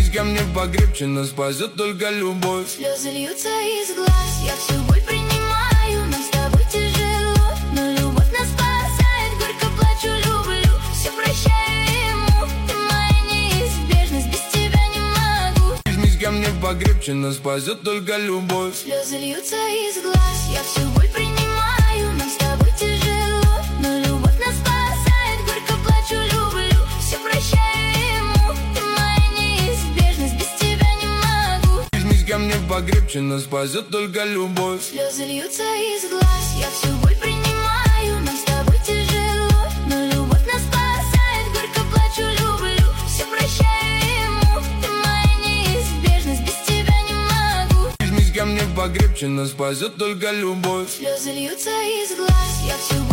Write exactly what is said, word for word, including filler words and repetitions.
Возьмись ко мне покрепче, нас спасет только любовь. Слезы льются из глаз, я всю боль принимаю. Нам с тобой тяжело, но любовь нас спасает. Горько плачу, люблю, все прощаю ему. Ты моя неизбежность, без тебя не могу. Возьмись ко мне покрепче, нас спасет только любовь. Слезы льются из глаз, я всю боль принимаю. Нам с тобой тяжело, но любовь нас спасает. Горько плачу, люблю, все прощаю ему. Ты моя неизбежность, без тебя не могу. Возьмись ко мне покрепче, нас спасет только любовь. Слезы льются из глаз, я всю боль принимаю. Нам с тобой тяжело, но любовь нас спасает. Горько плачу, люблю, все прощаю ему. Ты моя неизбежность, без тебя не могу. Возьмись ко мне покрепче, нас спасет только любовь. Слезы льются из глаз, я всю